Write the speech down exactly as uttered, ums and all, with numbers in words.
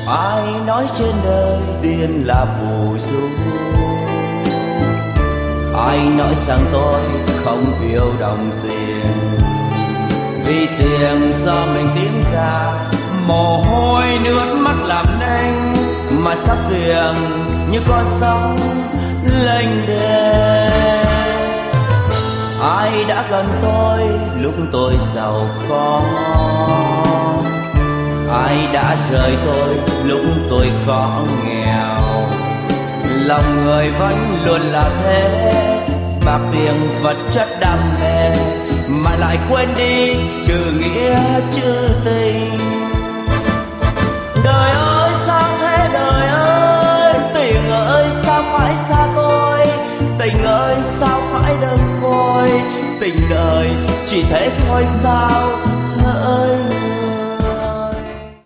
Ai nói trên đời tiền là phù du, ai nói rằng tôi không yêu đồng tiền. Vì tiền do mình kiếm ra, mồ hôi nước mắt làm nên, mà sắp tiền như con sóng lênh đênh. Ai đã gần tôi lúc tôi giàu có, ai đã rời tôi lúc tôi khó nghèo. Lòng người vẫn luôn là thế, bạc tiền vật chất đam mê, mà lại quên đi chữ nghĩa chữ tình. Đời ơi sao thế đời ơi, tình ơi sao phải xa tôi, tình ơi sao phải đơn côi, tình đời chỉ thế thôi sao hỡi.